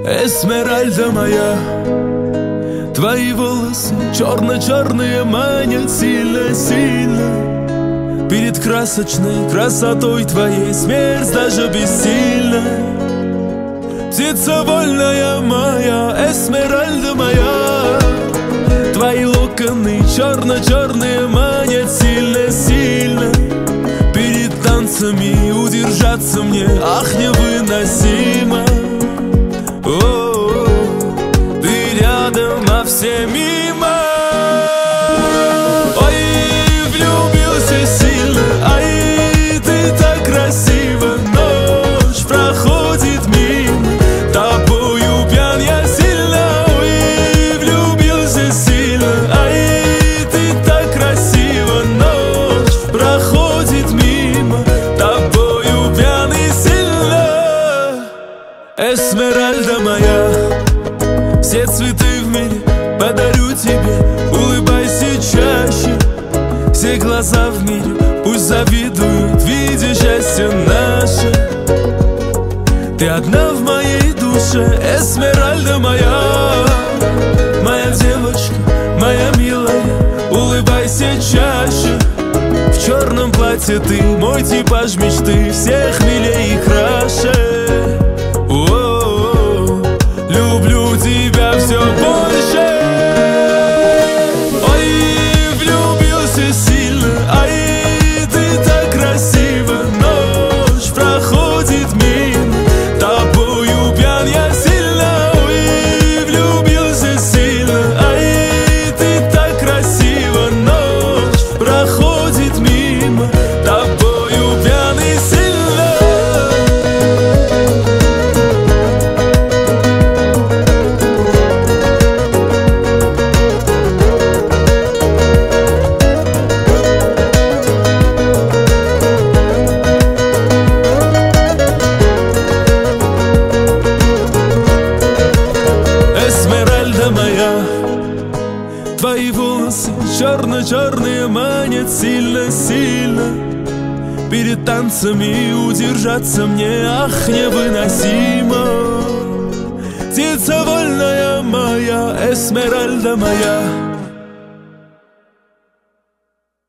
Эсмеральда моя, твои волосы черно-черные манят сильно-сильно. Перед красочной красотой твоей смерть даже бессильна. Птица вольная моя, Эсмеральда моя, твои локоны черно-черные манят сильно-сильно. Перед танцами удержаться мне, ах, невыносимо. О, ты рядом, а все мимо. Ой, влюбился сильно, ай, ты так красива. Ночь проходит мимо, тобою пьян я сильно. Ой, влюбился сильно, ай, ты так красива. Ночь проходит мимо, тобою пьян и сильно. Эсмеральда моя, все цветы в мире подарю тебе. Улыбайся чаще, все глаза в мире пусть завидуют, видя счастье наше. Ты одна в моей душе, Эсмеральда моя, моя девочка, моя милая. Улыбайся чаще, в черном платье ты мой типаж мечты, всех милее и краше. Люблю тебя все больше. Ой, влюбился сильно, ай, ты так красива. Ночь проходит мимо, тобою пьян я сильно. Ой, влюбился сильно, ай, ты так красива. Ночь проходит мимо, тобою пьян и сильно. Твои волосы черно-черные манят сильно-сильно. Перед танцами удержаться мне, ах, невыносимо. Птица вольная моя, Эсмеральда моя,